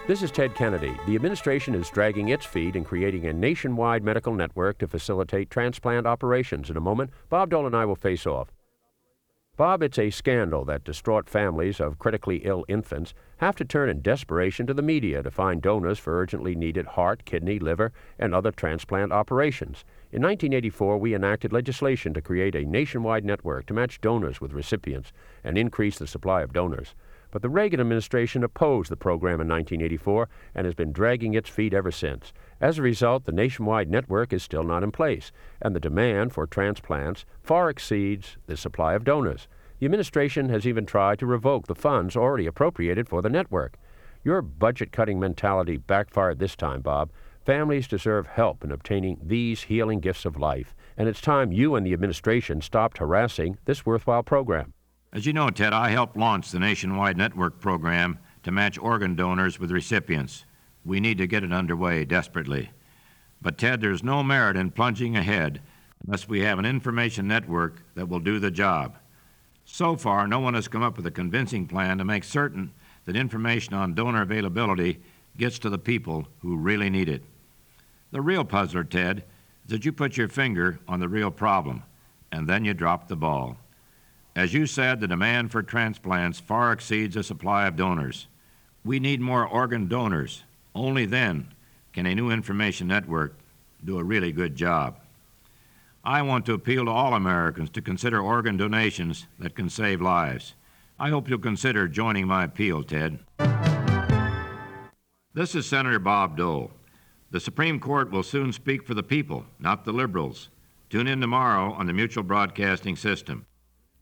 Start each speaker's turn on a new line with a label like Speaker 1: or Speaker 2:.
Speaker 1: This is Ted Kennedy. The administration is dragging its feet in creating a nationwide medical network to facilitate transplant operations. In a moment, Bob Dole and I will face off. Bob, it's a scandal that distraught families of critically ill infants have to turn in desperation to the media to find donors for urgently needed heart, kidney, liver, and other transplant operations. In 1984, we enacted legislation to create a nationwide network to match donors with recipients and increase the supply of donors. But the Reagan administration opposed the program in 1984 and has been dragging its feet ever since. As a result, the nationwide network is still not in place, and the demand for transplants far exceeds the supply of donors. The administration has even tried to revoke the funds already appropriated for the network. Your budget-cutting mentality backfired this time, Bob. Families deserve help in obtaining these healing gifts of life, and it's time you and the administration stopped harassing this worthwhile program.
Speaker 2: As you know, Ted, I helped launch the nationwide network program to match organ donors with recipients. We need to get it underway desperately. But, Ted, there's no merit in plunging ahead unless we have an information network that will do the job. So far, no one has come up with a convincing plan to make certain that information on donor availability gets to the people who really need it. The real puzzler, Ted, is that you put your finger on the real problem, and then you drop the ball. As you said, the demand for transplants far exceeds the supply of donors. We need more organ donors. Only then can a new information network do a really good job. I want to appeal to all Americans to consider organ donations that can save lives. I hope you'll consider joining my appeal, Ted. This is Senator Bob Dole. The Supreme Court will soon speak for the people, not the liberals. Tune in tomorrow on the Mutual Broadcasting System.